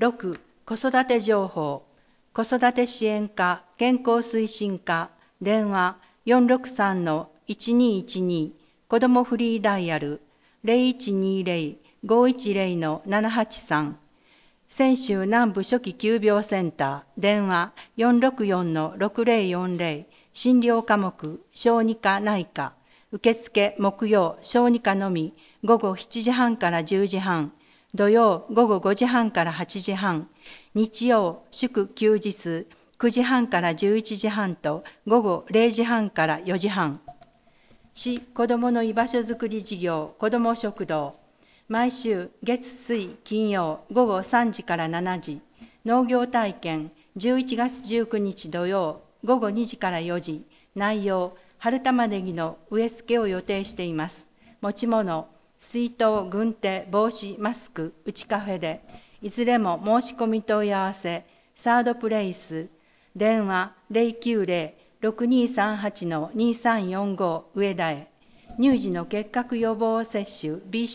6、子育て情報、子育て支援課、健康推進課、電話463-1212、子どもフリーダイヤル0120-510-783、泉州南部初期急病センター、電話464-6040、診療科目、小児科内科、受付木曜、小児科のみ、午後7時半から10時半、土曜午後5時半から8時半、日曜祝休日9時半から11時半と午後0時半から4時半。市子どもの居場所づくり事業子ども食堂、毎週月水金曜午後3時から7時、農業体験11月19日土曜午後2時から4時、内容春玉ねぎの植え付けを予定しています。持ち物、水筒、軍手、帽子、マスク、うちカフェで、いずれも申し込み問い合わせ、サードプレイス、電話090-6238-2345上田へ。乳児の結核予防接種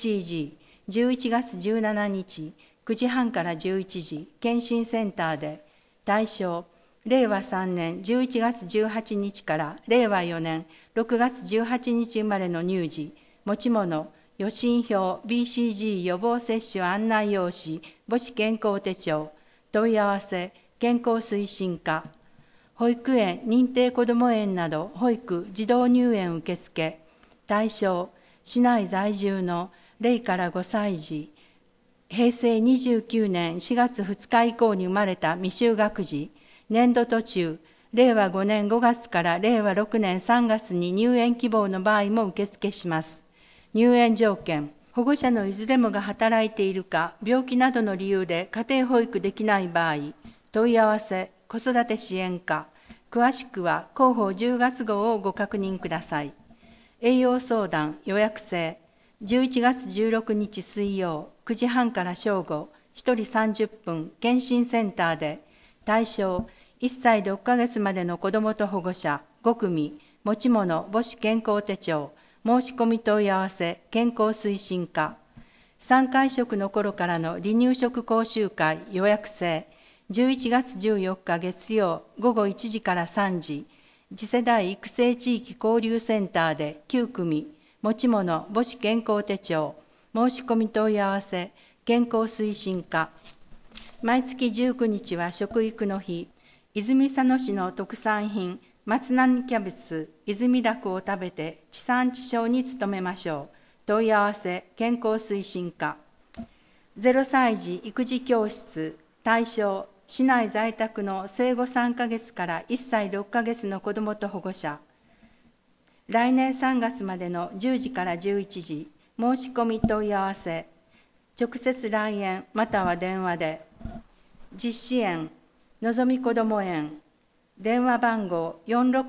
BCG、11月17日、9時半から11時、検診センターで、対象、令和3年11月18日から令和4年6月18日生まれの乳児、持ち物、予診票、BCG 予防接種案内用紙、母子健康手帳、問い合わせ、健康推進課、保育園、認定こども園など保育・児童入園受付、対象、市内在住の0から5歳児、平成29年4月2日以降に生まれた未就学児、年度途中、令和5年5月から令和6年3月に入園希望の場合も受付します。入園条件、保護者のいずれもが働いているか、病気などの理由で家庭保育できない場合、問い合わせ、子育て支援課、詳しくは広報10月号をご確認ください。栄養相談予約制、11月16日水曜、9時半から正午、1人30分、検診センターで、対象、1歳6ヶ月までの子どもと保護者5組、持ち物、母子健康手帳、申し込み問い合わせ、健康推進課。3回食の頃からの離乳食講習会予約制、11月14日月曜午後1時から3時、次世代育成地域交流センターで9組、持ち物、母子健康手帳、申し込み問い合わせ、健康推進課。毎月19日は食育の日、泉佐野市の特産品、松並キャベツ、泉だこを食べて地産地消に努めましょう。問い合わせ、健康推進課。0歳児育児教室、対象、市内在宅の生後3ヶ月から1歳6ヶ月の子どもと保護者。来年3月までの10時から11時、申し込み問い合わせ、直接来園または電話で。実施園、のぞみこども園、電話番号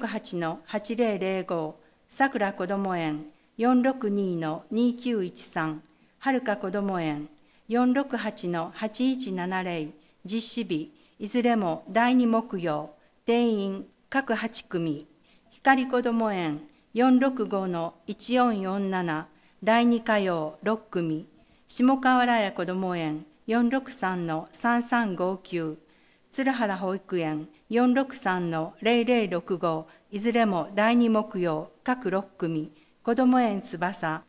468-8005、さくらこども園 462-2913、はるかこども園 468-8170、実施日、いずれも第2木曜、定員各8組、光こども園 465-1447、第2火曜6組、下河原屋こども園 463-3359、鶴原保育園 463-0065、いずれも第2木曜各6組、こども園翼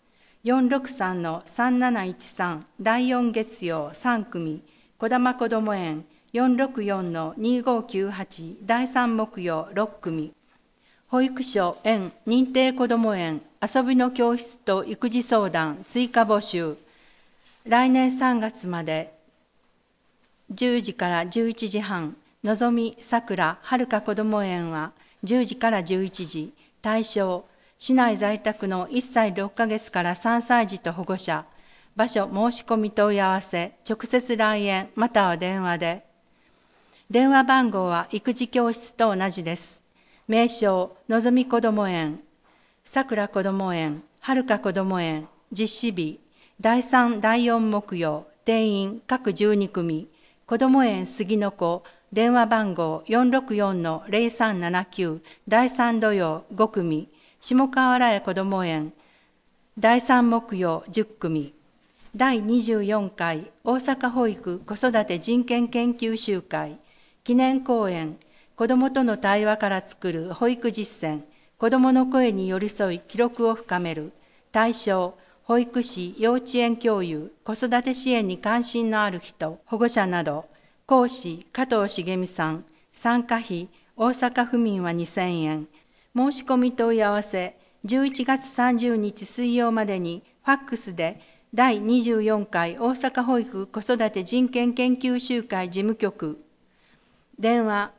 463-3713、第4月曜3組、こだまこども園 464-2598、第3木曜6組、保育所園認定こども園遊びの教室と育児相談追加募集。来年3月まで10時から11時半、のぞみさくらはるかこども園は10時から11時、対象、市内在宅の1歳6ヶ月から3歳児と保護者、場所申し込み問い合わせ、直接来園または電話で。電話番号は育児教室と同じです。名称、のぞみこども園、さくらこども園、はるかこども園、実施日、第3、第4木曜、定員各12組、こども園杉の子、電話番号 464-0379、第3土曜5組、下河原屋こども園、第3木曜10組、 第24回大阪保育子育て人権研究集会記念講演、子どもとの対話から作る保育実践、子どもの声に寄り添い記録を深める。対象、保育士、幼稚園教諭、子育て支援に関心のある人、保護者など。講師、加藤茂美さん。参加費、大阪府民は2000円。申し込み問い合わせ、11月30日水曜までにファックスで第24回大阪保育子育て人権研究集会事務局、電話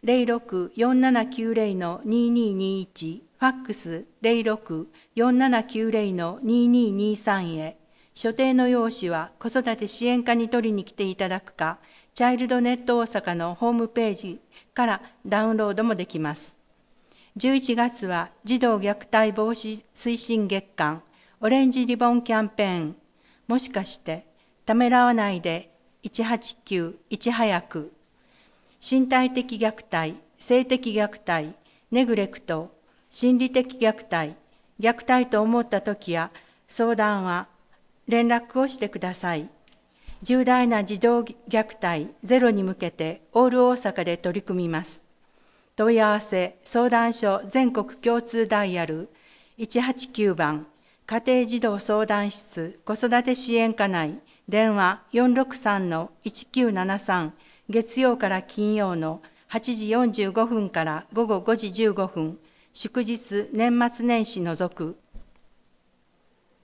06-4790-2221、ファックス06-4790-2223へ。所定の用紙は子育て支援課に取りに来ていただくか、チャイルドネット大阪のホームページからダウンロードもできます。11月は児童虐待防止推進月間オレンジリボンキャンペーン、もしかしてためらわないで189いち早く、身体的虐待、性的虐待、ネグレクト、心理的虐待、虐待と思ったときや相談は連絡をしてください。重大な児童虐待ゼロに向けてオール大阪で取り組みます。問い合わせ、相談所全国共通ダイヤル189番、家庭児童相談室子育て支援課内、電話 463-1973、月曜から金曜の8時45分から午後5時15分、祝日年末年始除く。